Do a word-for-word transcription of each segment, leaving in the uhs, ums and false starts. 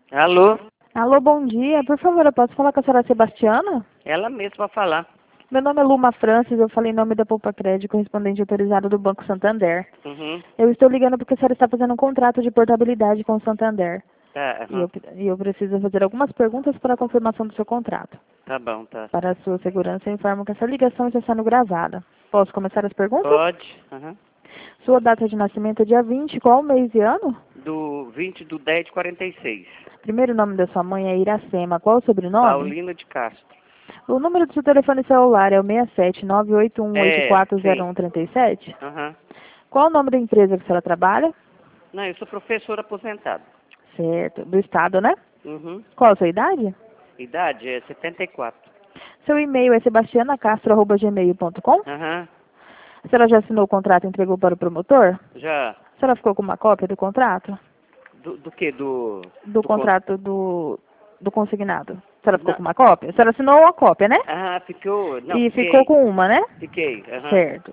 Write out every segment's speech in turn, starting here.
Alô? Alô, bom dia. Por favor, eu posso falar com a senhora Sebastiana? Ela mesma falar. Meu nome é Luma Francis, eu falei em nome da Poupa Crédito, correspondente autorizado do Banco Santander. Uhum. Eu estou ligando porque a senhora está fazendo um contrato de portabilidade com o Santander. Tá, E uhum. eu, e eu preciso fazer algumas perguntas para a confirmação do seu contrato. Tá bom, tá. Para a sua segurança, eu informo que essa ligação está sendo gravada. Posso começar as perguntas? Pode. Uhum. Sua data de nascimento é dia vinte, qual mês e ano? Do vinte do dez de quarenta e seis. Primeiro nome da sua mãe é Iracema, qual o sobrenome? Paulina de Castro. O número do seu telefone celular é o seis sete nove oito um oito É, quatro zero sim. um três sete? Uhum. Qual o nome da empresa que a senhora trabalha? Não, eu sou professor aposentado. Certo. Do estado, né? Uhum. Qual a sua idade? Idade é setenta e quatro. Seu e-mail é sebastianacastro arroba gmail ponto com? Aham. A senhora já assinou o contrato e entregou para o promotor? Já. A senhora ficou com uma cópia do contrato? Do, do que? Do... Do do con- contrato do, do consignado. A senhora ficou Não. com uma cópia? A senhora assinou uma cópia, né? Ah, ficou... Não, E fiquei. ficou com uma, né? Fiquei. Aham. Certo.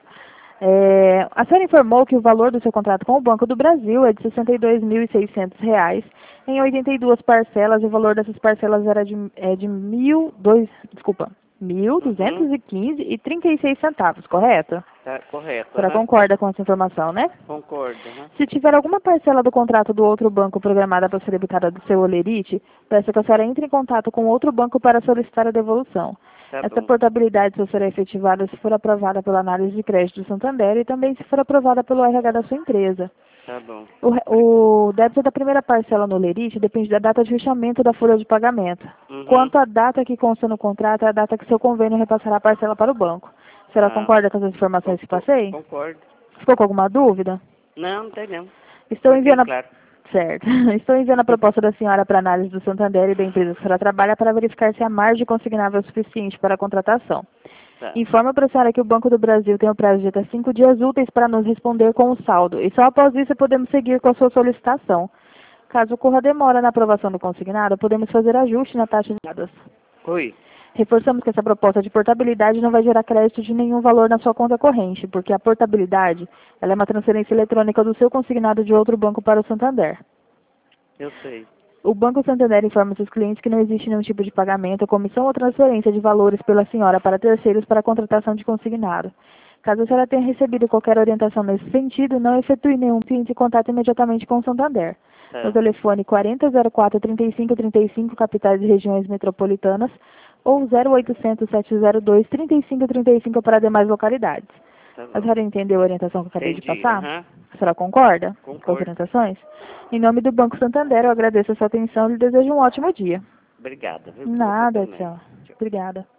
É, a senhora informou que o valor do seu contrato com o Banco do Brasil é de sessenta e dois mil e seiscentos reais em oitenta e duas parcelas, e o valor dessas parcelas era de, é de mil, dois, desculpa, mil duzentos Uhum. e quinze e trinta e seis centavos, correto? Tá correto. A senhora Aham. concorda com essa informação, né? Concordo. Aham. Se tiver alguma parcela do contrato do outro banco programada para ser debitada do seu olerite, peço que a senhora entre em contato com outro banco para solicitar a devolução. Tá Essa bom. portabilidade só será efetivada se for aprovada pela análise de crédito do Santander e também se for aprovada pelo R H da sua empresa. Tá bom. O, re- o débito da primeira parcela no olerite depende da data de fechamento da folha de pagamento. Uhum. Quanto à data que consta no contrato, é a data que seu convênio repassará a parcela para o banco. A senhora Ah, concorda com as informações que con- passei? concordo. Ficou com alguma dúvida? Não, não tem não. Estou Foi bem enviando a... claro. Certo. Estou enviando a proposta da senhora para análise do Santander e da empresa que a senhora trabalha para verificar se a margem consignável é suficiente para a contratação. Tá. Informa para a senhora que o Banco do Brasil tem o prazo de até cinco dias úteis para nos responder com o saldo, e só após isso podemos seguir com a sua solicitação. Caso ocorra demora na aprovação do consignado, podemos fazer ajuste na taxa de dados. Oi. Reforçamos que essa proposta de portabilidade não vai gerar crédito de nenhum valor na sua conta corrente, porque a portabilidade ela é uma transferência eletrônica do seu consignado de outro banco para o Santander. Eu sei. O Banco Santander informa seus clientes que não existe nenhum tipo de pagamento, comissão ou transferência de valores pela senhora para terceiros para a contratação de consignado. Caso a senhora tenha recebido qualquer orientação nesse sentido, não efetue nenhum cliente e contate imediatamente com o Santander. Tá. No telefone quarenta zero quatro trinta e cinco trinta e cinco, capitais e regiões metropolitanas, ou zero oitocentos sete zero dois trinta e cinco trinta e cinco para demais localidades. Tá A bom. senhora entendeu a orientação que eu acabei de Entendi. passar? Aham. A senhora concorda com as Concordo. orientações? Em nome do Banco Santander, eu agradeço a sua atenção e lhe desejo um ótimo dia. Obrigada, viu? Pra você Nada, também. tchau. Tchau. Obrigada.